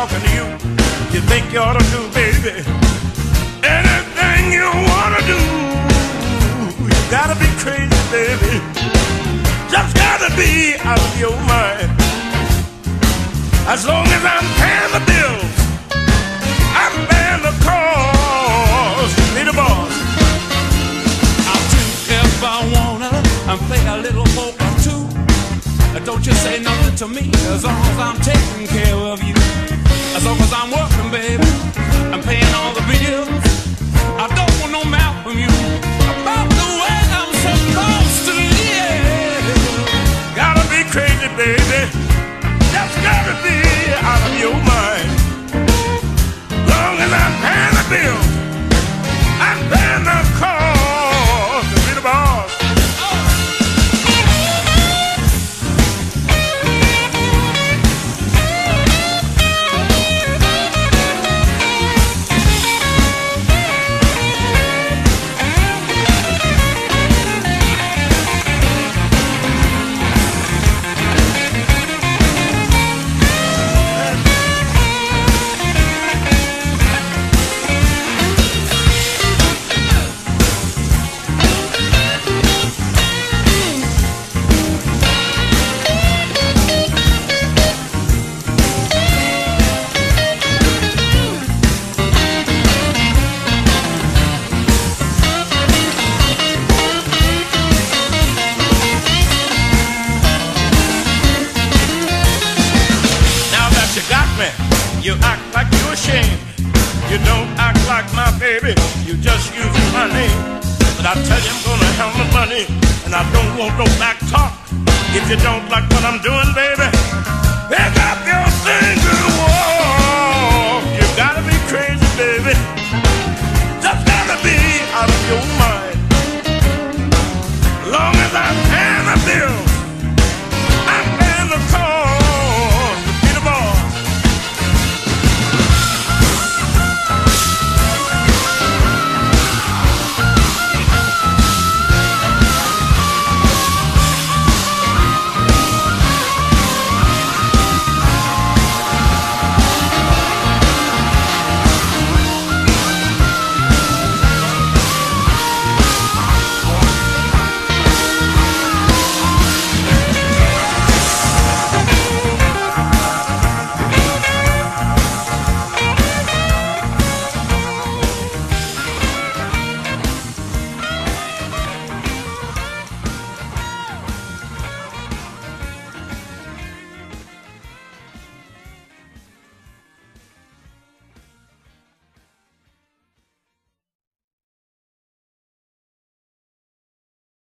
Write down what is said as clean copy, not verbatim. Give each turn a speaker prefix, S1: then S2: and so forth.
S1: talking to you. You think you ought to do, baby, anything you wanna do. You gotta be crazy, baby. Just gotta be out of your mind. As long as I'm paying the bills, I'm paying the cost. Be the boss.
S2: I'll do if I wanna and play a little polka too. Don't you say nothing to me as long as I'm taking care of you. As long as I'm working, baby, I'm paying all the bills. I don't want no mouth from you about the way I'm supposed to live.
S1: Gotta be crazy, baby. Just gotta be out of your mind. Long as I'm paying the bill, I'm paying the cost. To be the boss. You act like you're ashamed. You don't act like my baby. You just using my name. But I tell you I'm gonna have my money, and I don't want no back talk. If you don't like what I'm doing, baby,